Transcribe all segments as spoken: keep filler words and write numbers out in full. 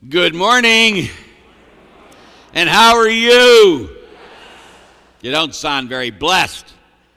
Good morning. And how are you? You don't sound very blessed.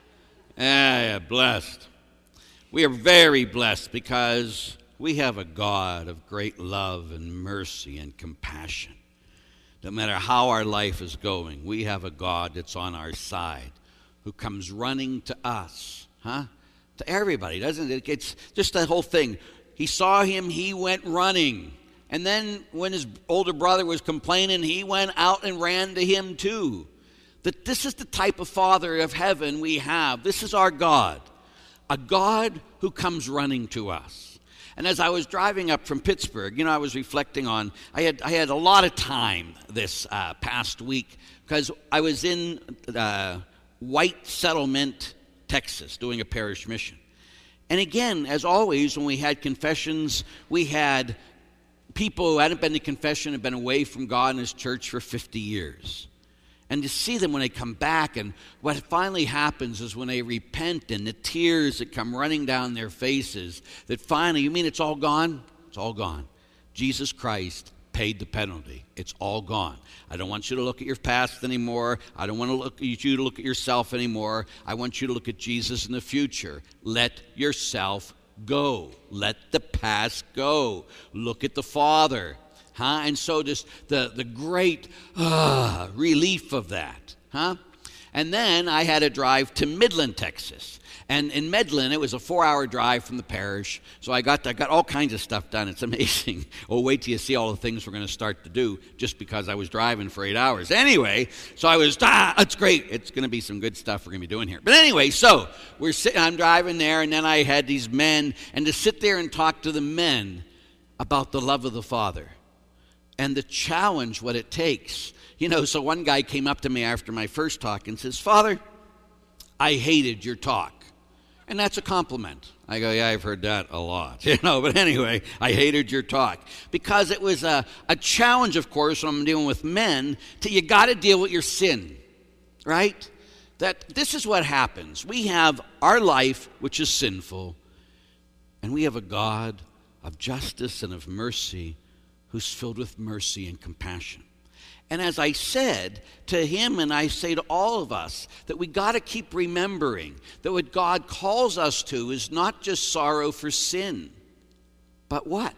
Ah, yeah, blessed. We are very blessed because we have a God of great love and mercy and compassion. No matter how our life is going, we have a God that's on our side who comes running to us, huh? To everybody, doesn't it? It's just the whole thing. He saw him, he went running. And then when his older brother was complaining, he went out and ran to him too. That this is the type of Father of heaven we have. This is our God. A God who comes running to us. And as I was driving up from Pittsburgh, you know, I was reflecting on, I had I had a lot of time this uh, past week because I was in uh, White Settlement, Texas, doing a parish mission. And again, as always, when we had confessions, we had people who hadn't been to confession had been away from God and his church for fifty years. And to see them when they come back, and what finally happens is when they repent and the tears that come running down their faces, that finally, you mean it's all gone? It's all gone. Jesus Christ paid the penalty. It's all gone. I don't want you to look at your past anymore. I don't want to look at you to look at yourself anymore. I want you to look at Jesus in the future. Let yourself go. Let the past go. Look at the Father. Huh? And so just the, the great uh, relief of that. Huh? And then I had to drive to Midland, Texas. And in Midland, it was a four-hour drive from the parish. So I got I got all kinds of stuff done. It's amazing. Oh, wait till you see all the things we're going to start to do just because I was driving for eight hours. Anyway, so I was, ah, it's great. It's going to be some good stuff we're going to be doing here. But anyway, so we're sitting, I'm driving there, and then I had these men, and to sit there and talk to the men about the love of the Father and the challenge, what it takes. You know, so one guy came up to me after my first talk and says, "Father, I hated your talk." And that's a compliment. I go, yeah, I've heard that a lot. You know, but anyway, I hated your talk. Because it was a, a challenge, of course, when I'm dealing with men, to you got to deal with your sin, right? That this is what happens. We have our life, which is sinful, and we have a God of justice and of mercy who's filled with mercy and compassion. And as I said to him, and I say to all of us, that we got to keep remembering that what God calls us to is not just sorrow for sin, but what?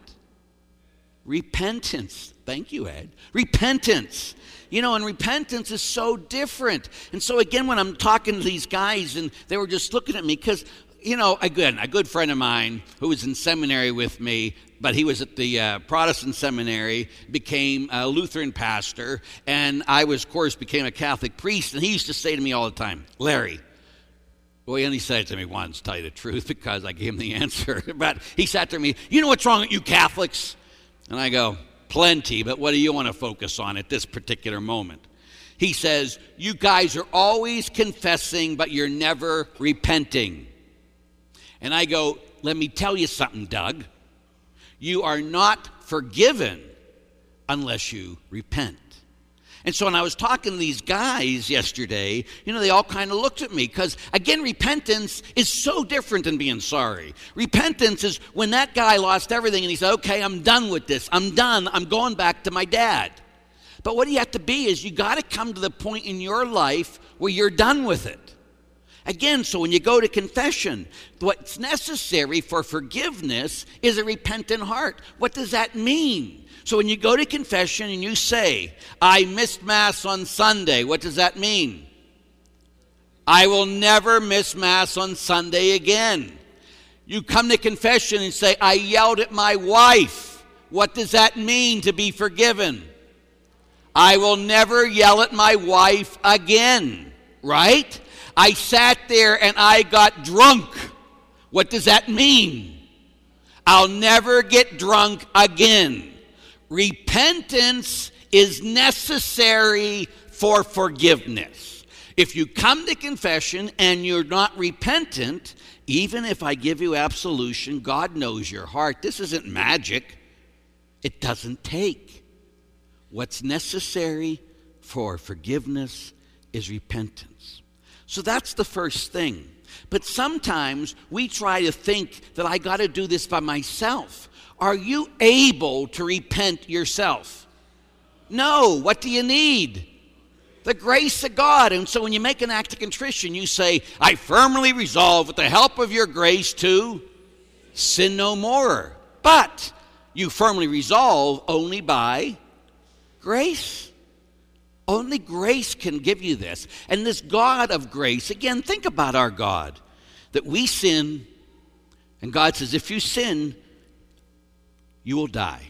Repentance. Thank you, Ed. Repentance. You know, and repentance is so different. And so again, when I'm talking to these guys, and they were just looking at me, because, you know, again, a good friend of mine who was in seminary with me, but he was at the uh, Protestant seminary, became a Lutheran pastor, and I was, of course, became a Catholic priest, and he used to say to me all the time, "Larry," well, he only said it to me once, to tell you the truth, because I gave him the answer, but he said to me, "You know what's wrong with you Catholics?" And I go, "Plenty, but what do you want to focus on at this particular moment?" He says, "You guys are always confessing, but you're never repenting." And I go, "Let me tell you something, Doug. You are not forgiven unless you repent." And so when I was talking to these guys yesterday, you know, they all kind of looked at me because, again, repentance is so different than being sorry. Repentance is when that guy lost everything and he said, "Okay, I'm done with this. I'm done. I'm going back to my dad." But what you have to be is you got to come to the point in your life where you're done with it. Again, so when you go to confession, what's necessary for forgiveness is a repentant heart. What does that mean? So when you go to confession and you say, "I missed Mass on Sunday," what does that mean? I will never miss Mass on Sunday again. You come to confession and say, "I yelled at my wife." What does that mean to be forgiven? I will never yell at my wife again, right? I sat there and I got drunk. What does that mean? I'll never get drunk again. Repentance is necessary for forgiveness. If you come to confession and you're not repentant, even if I give you absolution, God knows your heart. This isn't magic. It doesn't take. What's necessary for forgiveness is repentance. So that's the first thing. But sometimes we try to think that I got to do this by myself. Are you able to repent yourself? No. What do you need? The grace of God. And so when you make an act of contrition, you say, I firmly resolve with the help of your grace to sin no more. But you firmly resolve only by grace. Only grace can give you this. And this God of grace, again, think about our God. That we sin, and God says, if you sin, you will die.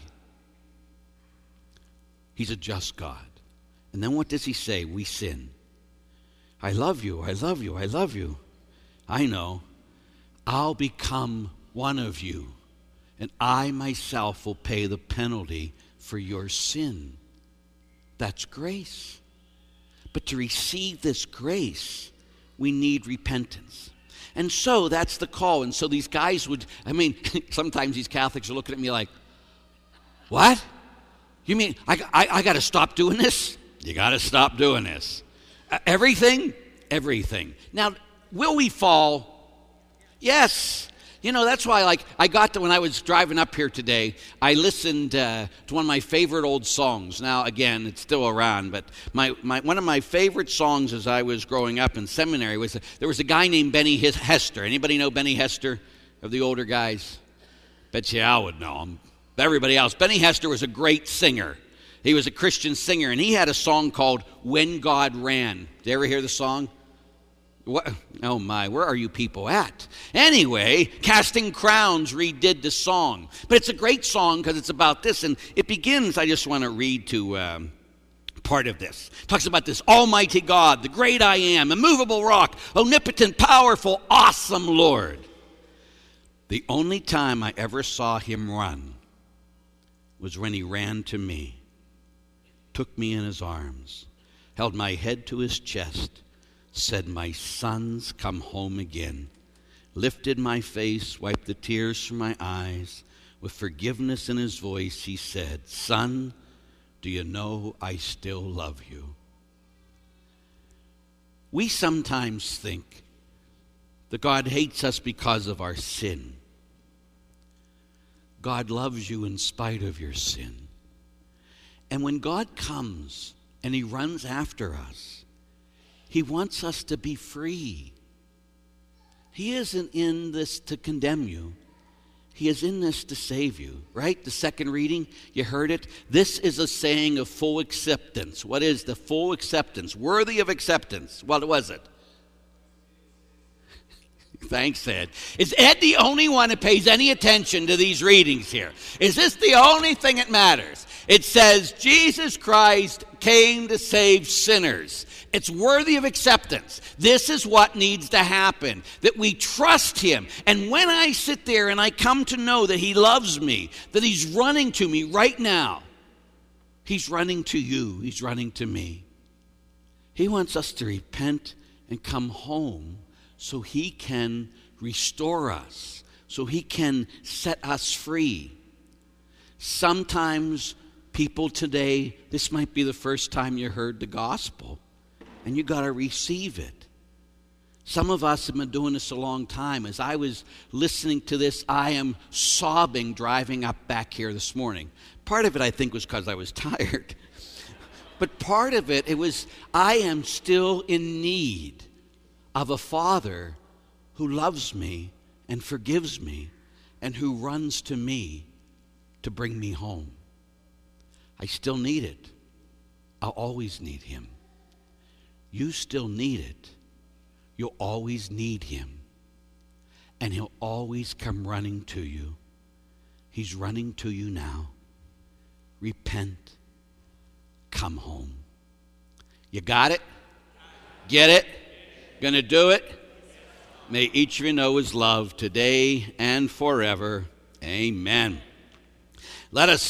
He's a just God. And then what does he say? We sin. I love you, I love you, I love you. I know. I'll become one of you, and I myself will pay the penalty for your sin. That's grace. But to receive this grace, we need repentance. And so that's the call. And so these guys would, I mean, sometimes these Catholics are looking at me like, what? You mean I, I, I got to stop doing this? You got to stop doing this. Uh, everything? Everything. Now, will we fall? Yes. You know, that's why, like, I got to, when I was driving up here today, I listened uh, to one of my favorite old songs. Now, again, it's still around, but my, my one of my favorite songs as I was growing up in seminary was, a, there was a guy named Benny Hester. Anybody know Benny Hester, of the older guys? Bet you I would know him. Everybody else. Benny Hester was a great singer. He was a Christian singer, and he had a song called When God Ran. Did you ever hear the song? What? Oh my, where are you people at? Anyway, Casting Crowns redid the song. But it's a great song because it's about this, and it begins, I just want to read to um, part of this. It talks about this Almighty God, the great I am, immovable rock, omnipotent, powerful, awesome Lord. The only time I ever saw him run was when he ran to me, took me in his arms, held my head to his chest, said, my sons, come home again, lifted my face, wiped the tears from my eyes. With forgiveness in his voice, he said, son, do you know I still love you? We sometimes think that God hates us because of our sin. God loves you in spite of your sin. And when God comes and he runs after us, he wants us to be free. He isn't in this to condemn you. He is in this to save you, right? The second reading, you heard it. This is a saying of full acceptance. What is the full acceptance? Worthy of acceptance. What was it? Thanks, Ed. Is Ed the only one that pays any attention to these readings here? Is this the only thing that matters? It says Jesus Christ came to save sinners. It's worthy of acceptance. This is what needs to happen, that we trust him. And when I sit there and I come to know that he loves me, that he's running to me right now, he's running to you, he's running to me. He wants us to repent and come home so he can restore us, so he can set us free. Sometimes people today, this might be the first time you heard the gospel, and you got to receive it. Some of us have been doing this a long time. As I was listening to this, I am sobbing driving up back here this morning. Part of it, I think, was because I was tired. But part of it, it was, I am still in need of a Father who loves me and forgives me and who runs to me to bring me home. I still need it. I'll always need him. You still need it. You'll always need him. And he'll always come running to you. He's running to you now. Repent. Come home. You got it? Get it? Gonna do it? May each of you know his love today and forever. Amen. Let us